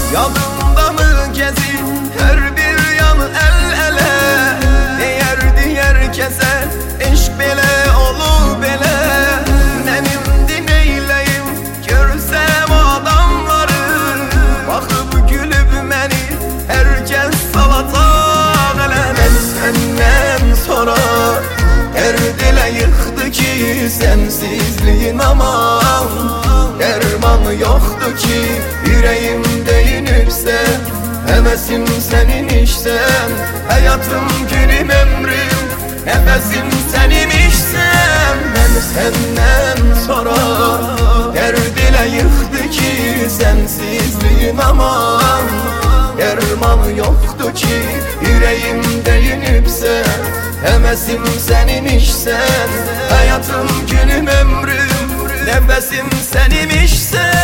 Yadımda mı gezir her bir yan el ele? Deyerdi herkese eşk bele olu bele. Benimdi neyleyim görsem adamları, bakıp gülüp beni herkes salata ele. Ben senden sonra her dile yıktı ki sensizliğin aman. Dermanı yoktu ki yüreğimde inipse, hevesim senin işsen. Hayatım günüm ömrüm nefesim senin işsen. Ben senden sonra derdile yıktı ki sensizliğin aman. Dermanı yoktu ki yüreğimde inipse, hevesim senin işsen. Hayatım günüm ömrüm nefesim senimişsen.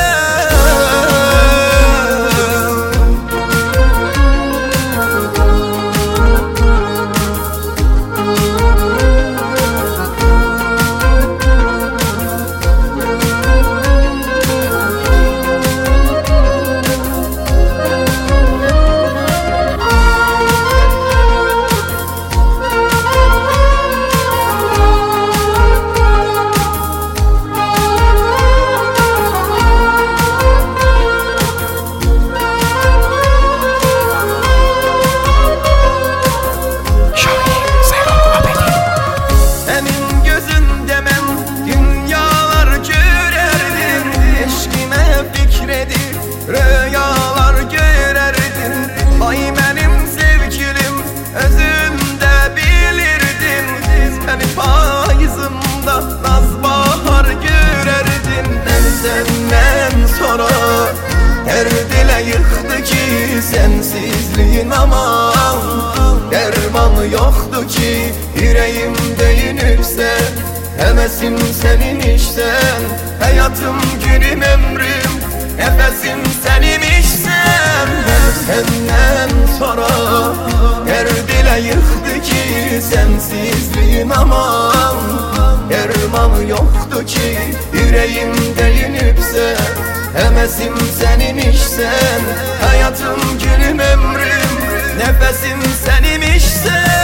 Rüyalar görerdin, ay benim sevgilim, özünde bilirdin. Seni payızımda naz bahar görerdin. Ben senden sonra her dile yıktı ki sensizliğin aman. Dermanı yoktu ki yüreğimde inipse, hevesim senin işten. Hayatım günüm ömrüm nefesim senimişsen. Ben senden sonra her dile yıktı ki sensizliğin aman. Dermanı yoktu ki yüreğimde inipse, hevesim senin işsen. Hayatım günüm ömrüm nefesim senimişsen.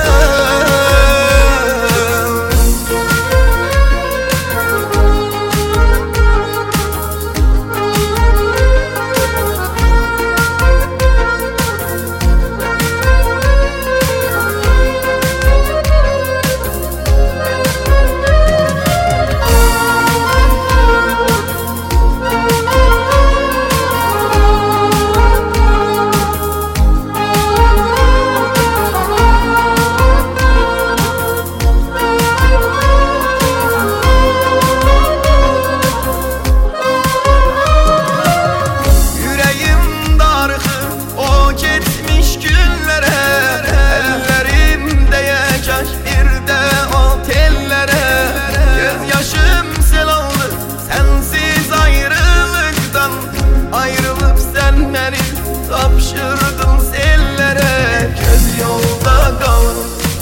Tapşırdım sellere, göz yolda kalır.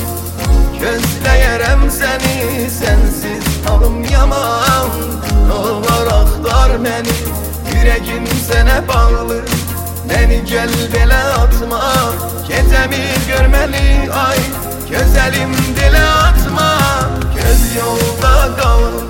Gözleyerem seni, sensiz halım yaman. Olur aktar beni, yüreğim sene bağlı. Beni gel bele atma, gecemi görmeli ay. Güzelim dile atma, göz yolda kalır.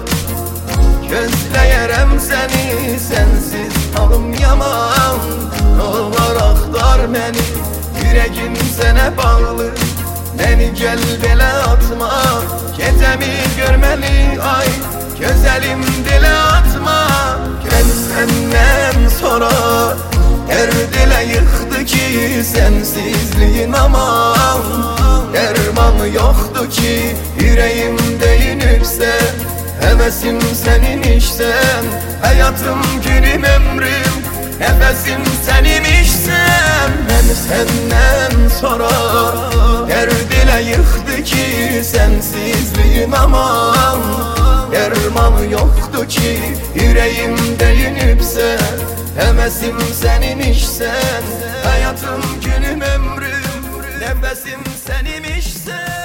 Gözleyerem seni, sensiz halım yaman. Olur aktar beni, yüreğim sene bağlı. Beni gel bele atma, gecemi görmeli ay. Güzelim dile atma. Ben senden sonra her dile yıktı ki sensizliğin aman. Dermanı yoktu ki yüreğimde inipse, hevesim senin işten. Hayatım günüm ömrüm nefesim senimişsen. Ben senden sonra her dile yıktı ki sensizliğin aman. Dermanı yoktu ki yüreğimde inipse, hevesim senin işten. Hayatım günüm ömrüm nefesim senimişsen.